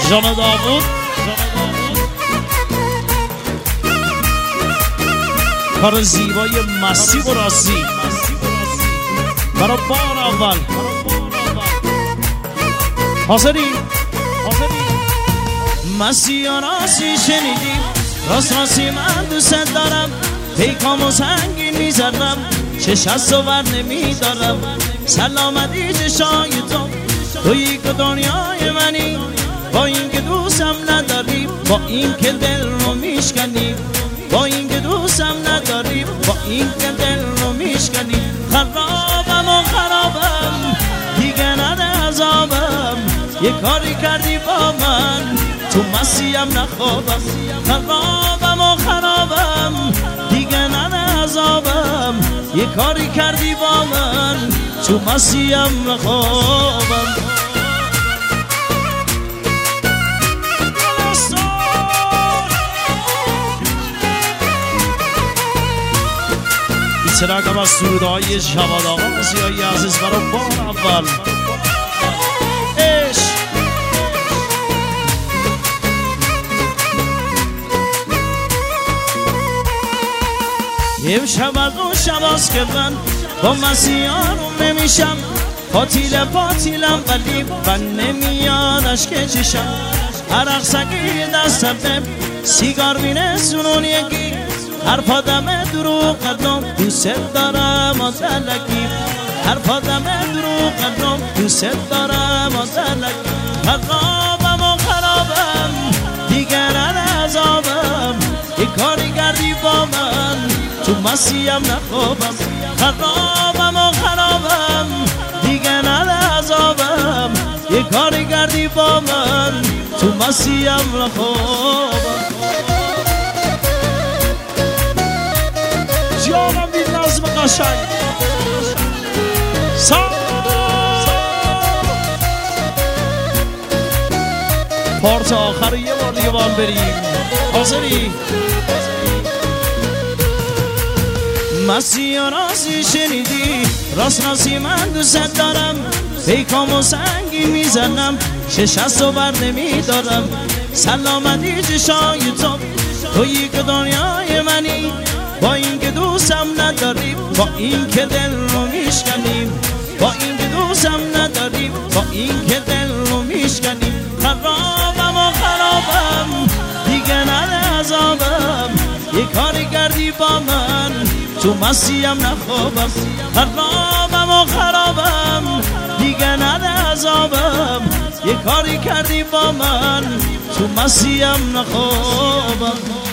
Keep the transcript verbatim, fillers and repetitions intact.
جان داوود کار زیبای مستی و راستی برای بار اول حاضری مستی و راستی شنیدیم راست راستی من دوست دارم پیکام و سنگین میزنم چش از تو بر نمیدارم سلامتی چشای تو تویی که دنیای منی با این که دوستم نداری با این که دل رو میشکنی با این که دوستم نداری با این که دل رو میشکنی خرابم و خرابم دیگه نده عذابم یه کاری کردی با من تو مسیم نخوابم خرابم و خرابم دیگه نده عذابم یه کاری کردی با من تو مسیم نخوابم سراغم از سرودهای جواد آقا سیایی عزیز برای بار اول عشق امشب از اون شباز که من با مسیحان رو نمیشم پاتیل پاتیلم ولی من نمیادش که چشم عرق سگی دستم سیگار بینه سنون یکی هر پادم دروغ قدم دوست دارم از علکی هر پادم دروغ قدم دوست دارم از علکی خرابم و خرابم دیگر عذابم یک کاری کردی با من تو مسیم نخوابم خرابم و خرابم دیگر عذابم یک کاری کردی با من تو مسیم نخوابم جانم بی نظم قشنگ سا پارت آخر یه بار دیگه بال بریم حاضری مسیح راستی شنیدی راست راستی من دوست دارم پیکام و سنگی میزنم شش از تو بر نمیدارم سلامتی چشای تو تویی که دنیای منی با این که دوستم نداری با این که دل رو میشکنیم با این که دوستم نداری با این که دل رو میشکنیم خرابم و خرابم دیگه نده عذابم یه کاری کردی با من تو مسیم نخوابم خرابم و خرابم دیگه نده عذابم یه کاری کردی با من تو مسیم نخوابم